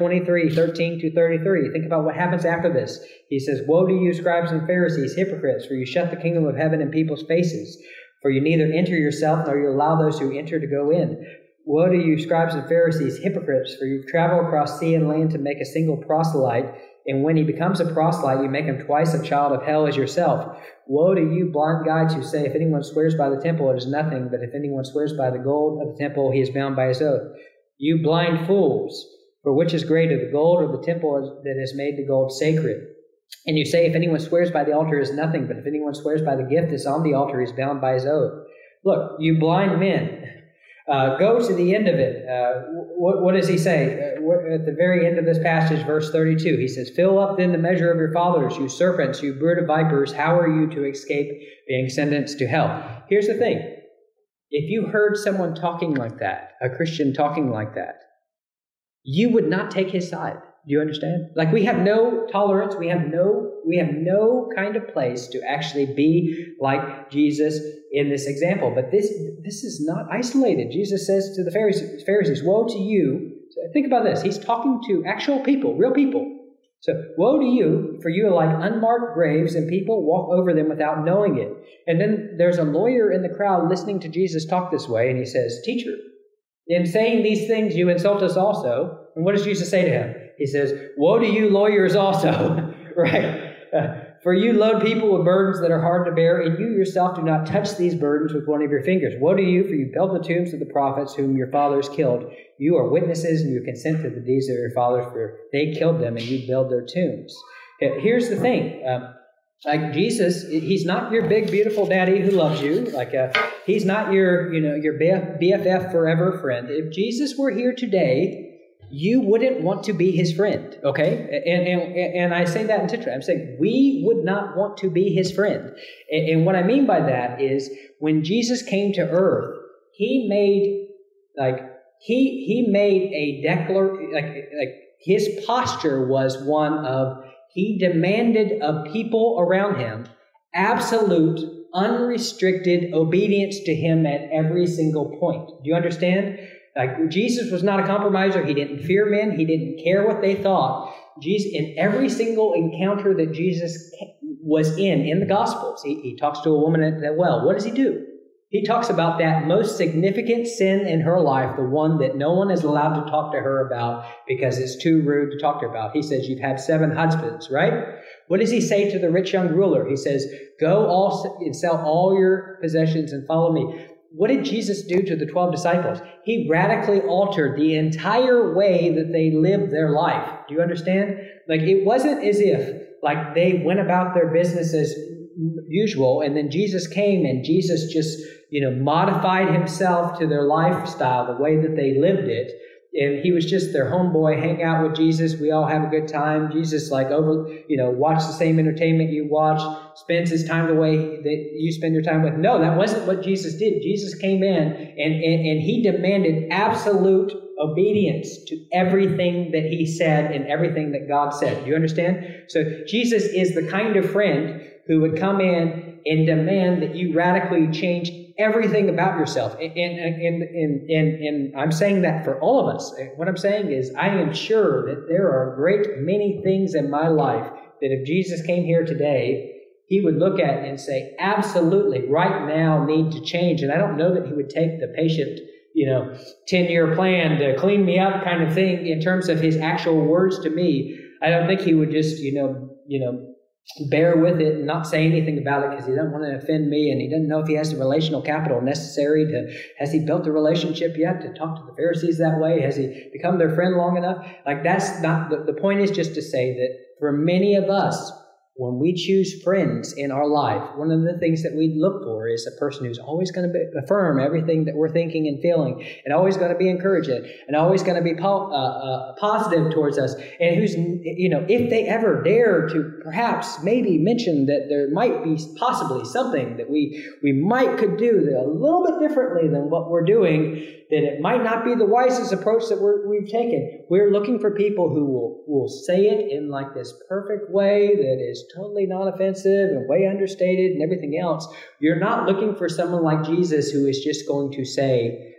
23:13-33. Think about what happens after this. He says, "Woe to you, scribes and Pharisees, hypocrites, for you shut the kingdom of heaven in people's faces. For you neither enter yourself, nor you allow those who enter to go in. Woe to you, scribes and Pharisees, hypocrites, for you travel across sea and land to make a single proselyte. And when he becomes a proselyte, you make him twice a child of hell as yourself. Woe to you, blind guides, who say, if anyone swears by the temple, it is nothing. But if anyone swears by the gold of the temple, he is bound by his oath. You blind fools, for which is greater, the gold or the temple that has made the gold sacred? And you say, if anyone swears by the altar, it is nothing. But if anyone swears by the gift that's on the altar, he is bound by his oath. Look, you blind men, go to the end of it. What does he say? At the very end of this passage, verse 32, he says, fill up then the measure of your fathers, you serpents, you brood of vipers. How are you to escape being sentenced to hell? Here's the thing. If you heard someone talking like that, a Christian talking like that, you would not take his side. Do you understand? Like, we have no tolerance. We have no kind of place to actually be like Jesus in this example. But this is not isolated. Jesus says to the Pharisees, woe to you. So think about this. He's talking to actual people, real people. So, woe to you, for you are like unmarked graves, and people walk over them without knowing it. And then there's a lawyer in the crowd listening to Jesus talk this way, and he says, teacher, in saying these things, you insult us also. And what does Jesus say to him? He says, woe to you lawyers also, right? For you load people with burdens that are hard to bear, and you yourself do not touch these burdens with one of your fingers. Woe to you, for you build the tombs of the prophets whom your fathers killed. You are witnesses, and you consent to the deeds of your fathers, for they killed them, and you build their tombs. Here's the thing. Like Jesus, he's not your big, beautiful daddy who loves you. Like he's not your BFF forever friend. If Jesus were here today, you wouldn't want to be his friend, okay? And I say that intentionally. I'm saying we would not want to be his friend. And what I mean by that is when Jesus came to earth, he made a declaration, like his posture was one of, he demanded of people around him absolute, unrestricted obedience to him at every single point. Do you understand? Like, Jesus was not a compromiser. He didn't fear men. He didn't care what they thought. Jesus, in every single encounter that Jesus was in the Gospels, he talks to a woman at that well. What does he do? He talks about that most significant sin in her life, the one that no one is allowed to talk to her about because it's too rude to talk to her about. He says, you've had 7 husbands, right? What does he say to the rich young ruler? He says, go and sell all your possessions and follow me. What did Jesus do to the 12 disciples? He radically altered the entire way that they lived their life. Do you understand? Like, it wasn't as if, like, they went about their business as usual, and then Jesus came and Jesus just, modified himself to their lifestyle, the way that they lived it. And he was just their homeboy, hang out with Jesus. We all have a good time. Jesus, watch the same entertainment you watch, spends his time the way that you spend your time with. No, that wasn't what Jesus did. Jesus came in and he demanded absolute obedience to everything that he said and everything that God said. Do you understand? So Jesus is the kind of friend who would come in and demand that you radically change everything about yourself. And I'm saying that for all of us. What I'm saying is I am sure that there are a great many things in my life that if Jesus came here today, he would look at and say, absolutely, right now need to change. And I don't know that he would take the patient, 10-year plan to clean me up kind of thing in terms of his actual words to me. I don't think he would just, bear with it and not say anything about it because he doesn't want to offend me, and he doesn't know if he has the relational capital necessary has he built a relationship yet to talk to the Pharisees that way? Has he become their friend long enough? Like, that's not, the point is just to say that for many of us, when we choose friends in our life, one of the things that we look for is a person who's always going to affirm everything that we're thinking and feeling, and always going to be encouraging, and always going to be positive towards us, and who's, if they ever dare to perhaps maybe mention that there might be possibly something that we could do a little bit differently than what we're doing, that it might not be the wisest approach that we've taken. We're looking for people who will say it in like this perfect way that is totally non-offensive and way understated and everything else. You're not looking for someone like Jesus who is just going to say,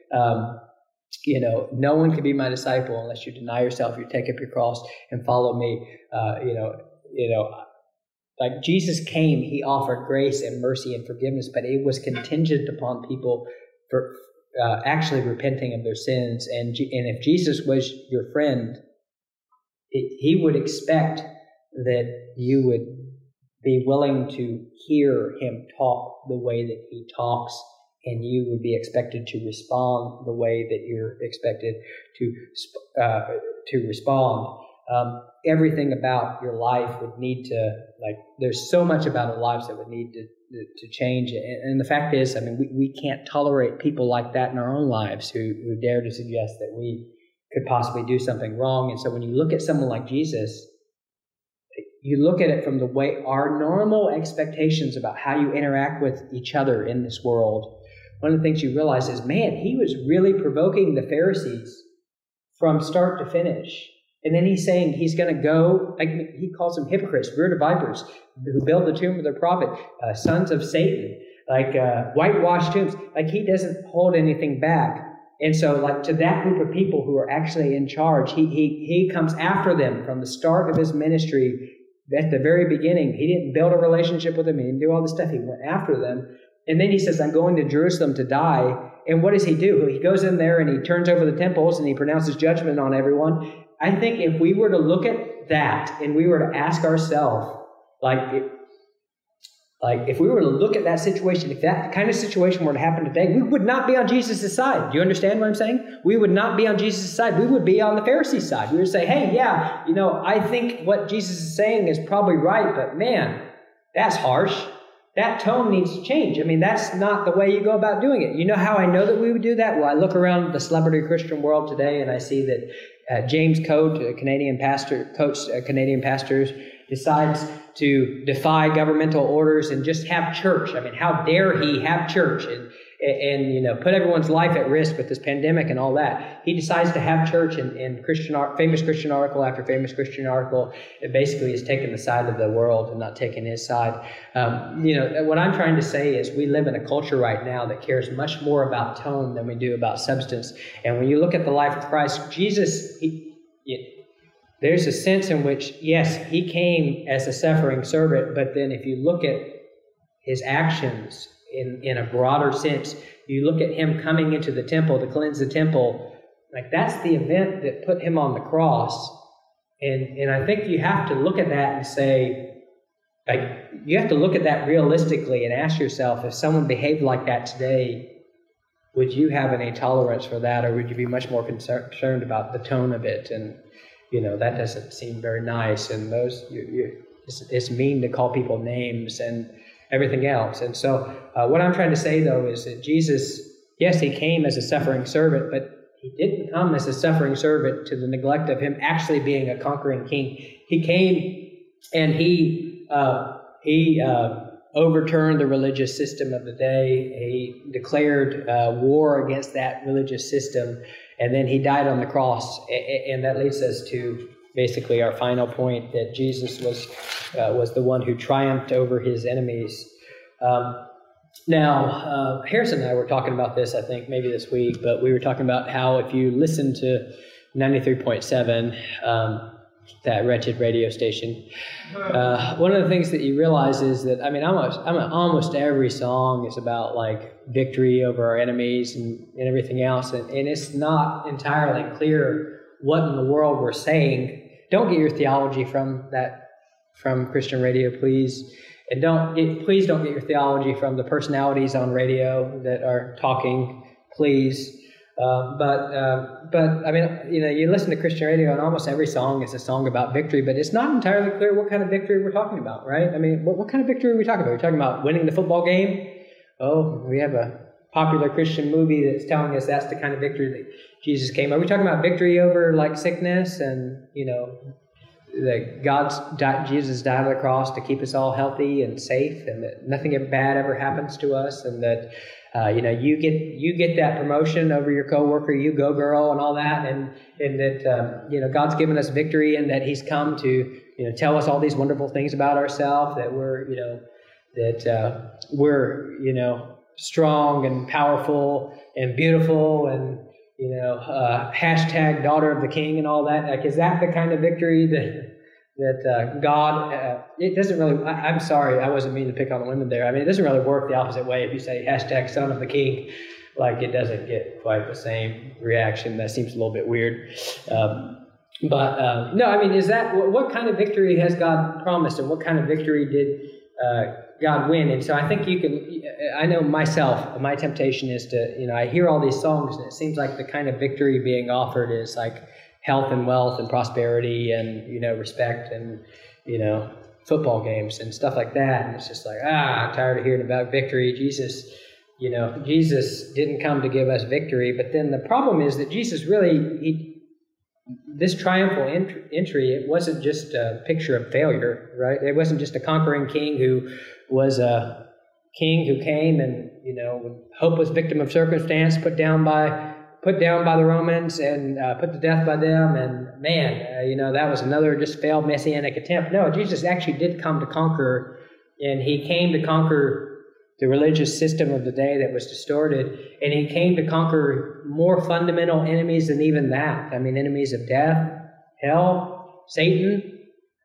no one can be my disciple unless you deny yourself, you take up your cross and follow me. Like Jesus came, he offered grace and mercy and forgiveness, but it was contingent upon people for actually repenting of their sins. And if Jesus was your friend, he would expect that you would be willing to hear him talk the way that he talks, and you would be expected to respond the way that you're expected to respond. Everything about your life would need to, there's so much about our lives that would need to change. And the fact is, we can't tolerate people like that in our own lives who dare to suggest that we could possibly do something wrong. And so when you look at someone like Jesus, you look at it from the way our normal expectations about how you interact with each other in this world. One of the things you realize is, man, he was really provoking the Pharisees from start to finish. And then he's saying he's going to go, he calls them hypocrites, brood of vipers, who build the tomb of their prophet, sons of Satan, whitewashed tombs. He doesn't hold anything back. And so, to that group of people who are actually in charge, he comes after them from the start of his ministry. At the very beginning, he didn't build a relationship with them. He didn't do all this stuff. He went after them. And then he says, I'm going to Jerusalem to die. And what does he do? He goes in there and he turns over the temples and he pronounces judgment on everyone. I think if we were to look at that and we were to ask ourselves, if we were to look at that situation, if that kind of situation were to happen today, we would not be on Jesus' side. Do you understand what I'm saying? We would not be on Jesus' side. We would be on the Pharisees' side. We would say, hey, yeah, I think what Jesus is saying is probably right, but man, that's harsh. That tone needs to change. That's not the way you go about doing it. You know how I know that we would do that? Well, I look around the celebrity Christian world today and I see that James Coate, a Canadian pastor, Canadian pastors, decides to defy governmental orders and just have church. How dare he have church and put everyone's life at risk with this pandemic and all that. He decides to have church, and famous Christian article after famous Christian article, it basically is taking the side of the world and not taking his side. What I'm trying to say is we live in a culture right now that cares much more about tone than we do about substance. And when you look at the life of Christ, Jesus, there's a sense in which, yes, he came as a suffering servant, but then if you look at his actions in a broader sense, you look at him coming into the temple to cleanse the temple, that's the event that put him on the cross. And I think you have to look at that and say, you have to look at that realistically and ask yourself, if someone behaved like that today, would you have any tolerance for that, or would you be much more concerned about the tone of it? And that doesn't seem very nice, and it's mean to call people names and everything else. And so what I'm trying to say, though, is that Jesus, yes, he came as a suffering servant, but he didn't come as a suffering servant to the neglect of him actually being a conquering king. He came and he overturned the religious system of the day. He declared war against that religious system, and then he died on the cross. And that leads us to basically our final point, that Jesus was the one who triumphed over his enemies. Now, Harrison and I were talking about this, I think, maybe this week, but we were talking about how if you listen to 93.7, that wretched radio station, one of the things that you realize is that, almost every song is about, like, victory over our enemies and everything else, and it's not entirely clear what in the world we're saying. Don't get your theology from Christian radio, please. And please don't get your theology from the personalities on radio that are talking, please. But you listen to Christian radio, and almost every song is a song about victory, but it's not entirely clear what kind of victory we're talking about, right? I mean, what kind of victory are we talking about? Are we talking about winning the football game? Oh, we have a popular Christian movie that's telling us that's the kind of victory that Jesus came. Are we talking about victory over, like, sickness and, that Jesus died on the cross to keep us all healthy and safe, and that nothing bad ever happens to us, and that you get that promotion over your coworker, you go girl, and all that, and that God's given us victory, and that He's come to tell us all these wonderful things about ourselves, that we're strong and powerful and beautiful, and hashtag daughter of the King and all that. Like, is that the kind of victory that God? It doesn't really. I'm sorry, I wasn't meaning to pick on the women there. I mean, it doesn't really work the opposite way. If you say hashtag son of the King, like, it doesn't get quite the same reaction. That seems a little bit weird. No, I mean, is that what kind of victory has God promised, and what kind of victory did God win? And so I think I know myself, my temptation is to, I hear all these songs, and it seems like the kind of victory being offered is like health and wealth and prosperity and, respect and, football games and stuff like that. And it's just like, I'm tired of hearing about victory. Jesus didn't come to give us victory. But then the problem is that Jesus really, this triumphal entry, it wasn't just a picture of failure, right? It wasn't just a conquering king who was a king who came and, hopeless victim of circumstance, put down by the Romans and put to death by them. And man, that was another just failed messianic attempt. No, Jesus actually did come to conquer, and He came to conquer the religious system of the day that was distorted, and He came to conquer more fundamental enemies than even that. I mean, enemies of death, hell, Satan.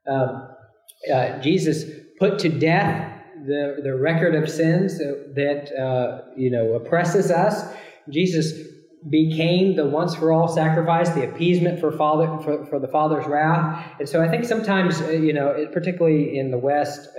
Jesus put to death the record of sins that oppresses us. Jesus became the once for all sacrifice, the appeasement for the Father's wrath. And so I think sometimes particularly in the West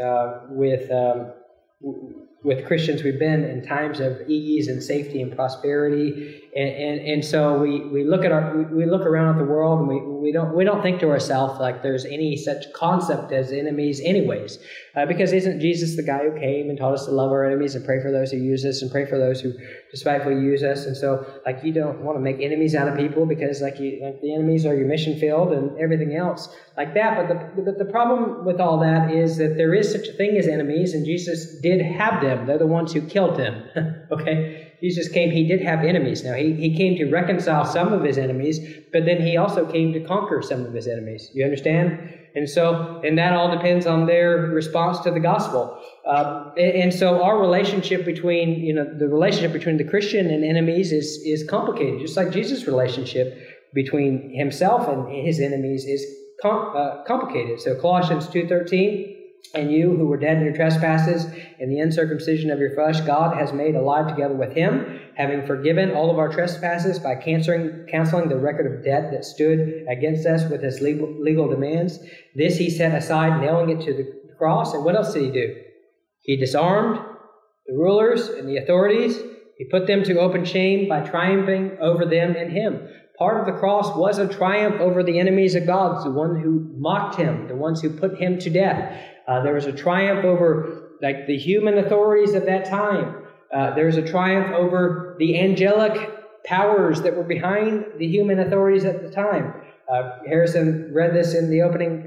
with Christians, we've been in times of ease and safety and prosperity, and so we look around at the world, and we don't think to ourselves like there's any such concept as enemies, anyways, because isn't Jesus the guy who came and taught us to love our enemies and pray for those who use us and pray for those who despitefully use us? And so, like, you don't want to make enemies out of people because the enemies are your mission field and everything else like that. But the problem with all that is that there is such a thing as enemies, and Jesus did have them. They're the ones who killed Him. Okay? Jesus came, He did have enemies. Now, he came to reconcile some of His enemies, but then He also came to conquer some of His enemies. You understand? And that all depends on their response to the gospel. And so our relationship between, the relationship between the Christian and enemies is complicated, just like Jesus' relationship between Himself and His enemies is complicated. So Colossians 2:13, and you who were dead in your trespasses and the uncircumcision of your flesh, God has made alive together with Him, having forgiven all of our trespasses by canceling the record of debt that stood against us with its legal demands. This He set aside, nailing it to the cross. And what else did He do? He disarmed the rulers and the authorities. He put them to open shame by triumphing over them in Him. Part of the cross was a triumph over the enemies of God, the one who mocked Him, the ones who put Him to death. There was a triumph over the human authorities at that time. There was a triumph over the angelic powers that were behind the human authorities at the time. Harrison read this in the opening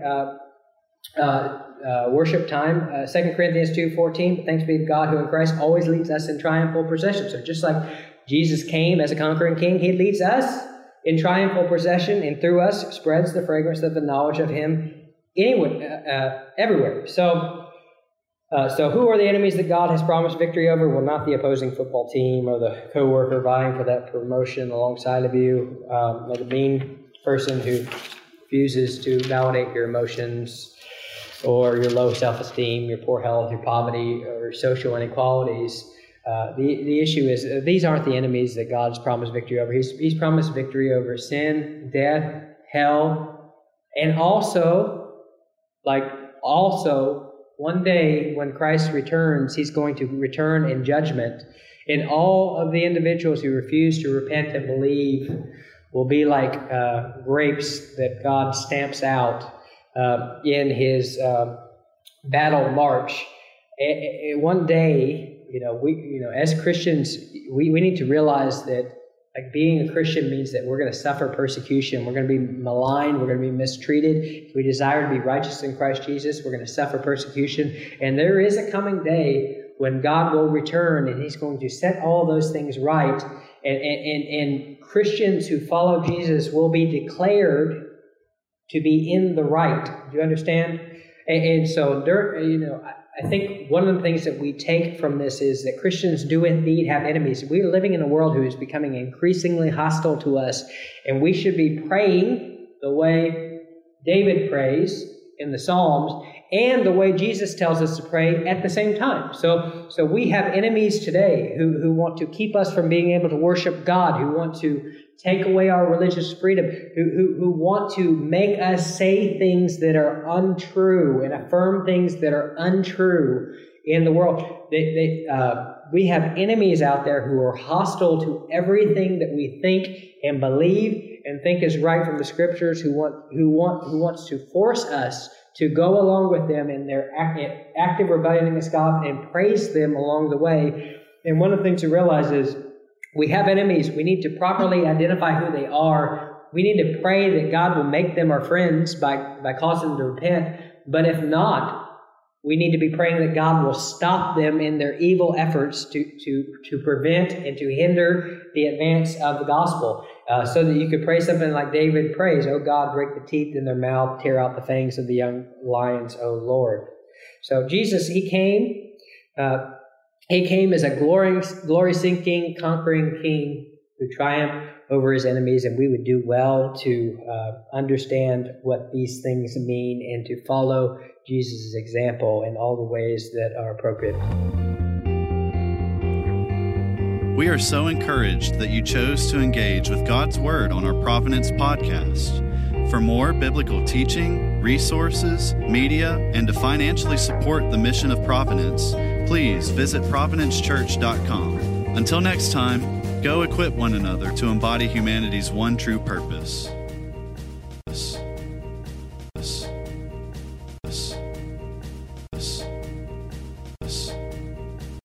worship time, 2 Corinthians 2:14. But thanks be to God who in Christ always leads us in triumphal procession. So just like Jesus came as a conquering king, He leads us in triumphal procession, and through us spreads the fragrance of the knowledge of Him everywhere. So So who are the enemies that God has promised victory over? Well, not the opposing football team or the coworker vying for that promotion alongside of you, or the mean person who refuses to validate your emotions or your low self-esteem, your poor health, your poverty, or social inequalities. The issue is these aren't the enemies that God's promised victory over. He's promised victory over sin, death, hell, and also one day when Christ returns, he's going to return in judgment. And all of the individuals who refuse to repent and believe will be like grapes that God stamps out in his battle march. And one day, as Christians, we need to realize that being a Christian means that we're going to suffer persecution. We're going to be maligned. We're going to be mistreated. If we desire to be righteous in Christ Jesus, we're going to suffer persecution. And there is a coming day when God will return, and he's going to set all those things right. And Christians who follow Jesus will be declared to be in the right. Do you understand? And so, I think one of the things that we take from this is that Christians do indeed have enemies. We are living in a world who is becoming increasingly hostile to us, and we should be praying the way David prays in the Psalms and the way Jesus tells us to pray at the same time. So we have enemies today who want to keep us from being able to worship God, who want to take away our religious freedom, who want to make us say things that are untrue and affirm things that are untrue in the world. We have enemies out there who are hostile to everything that we think and believe and think is right from the Scriptures, who wants to force us to go along with them in their active rebellion against God and praise them along the way. And one of the things to realize is we have enemies. We need to properly identify who they are. We need to pray that God will make them our friends by causing them to repent. But if not, we need to be praying that God will stop them in their evil efforts to prevent and to hinder the advance of the gospel. So that you could pray something like David prays, "Oh God, break the teeth in their mouth, tear out the fangs of the young lions, O Lord." So Jesus, he came as a glory-seeking, conquering king who triumphed over his enemies, and we would do well to understand what these things mean and to follow Jesus' example in all the ways that are appropriate. We are so encouraged that you chose to engage with God's Word on our Providence podcast. For more biblical teaching, resources, media, and to financially support the mission of Providence, please visit providencechurch.com. Until next time, go equip one another to embody humanity's one true purpose.